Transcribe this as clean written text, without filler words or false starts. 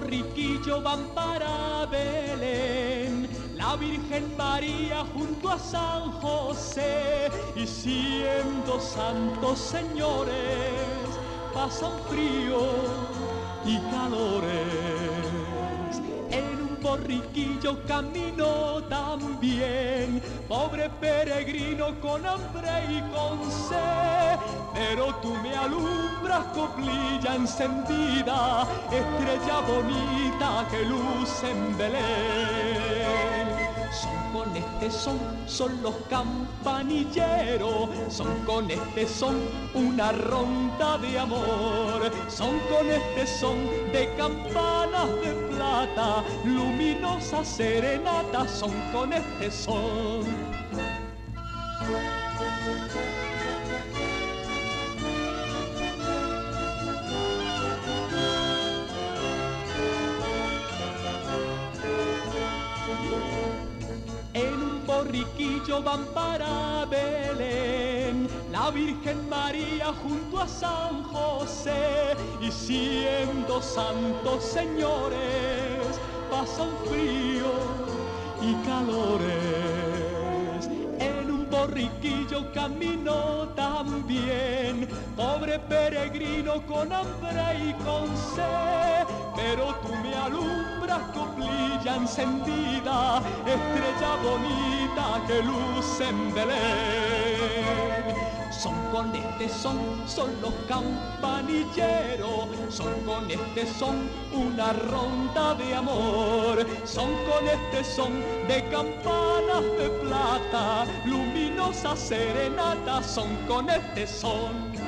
borriquillo van para Belén, la Virgen María junto a San José, y siendo santos señores, pasan frío y calores. En un borriquillo camino también, pobre peregrino con hambre y con sed, pero tú me alumbras, coplilla encendida, estrella bonita que luce en Belén. Son con este son los campanilleros, son con este son una ronda de amor, son con este son de campanas de plata, luminosas serenatas, son con este son. En un borriquillo van para Belén, la Virgen María junto a San José, y siendo santos señores, pasan frío y calores. En un borriquillo camino también, pobre peregrino con hambre y con sed, pero tú me alumbras, coplilla encendida, estrella bonita que luce en Belén. Son con este son los campanilleros, son con este son una ronda de amor, son con este son de campanas de plata, luminosas serenatas, son con este son.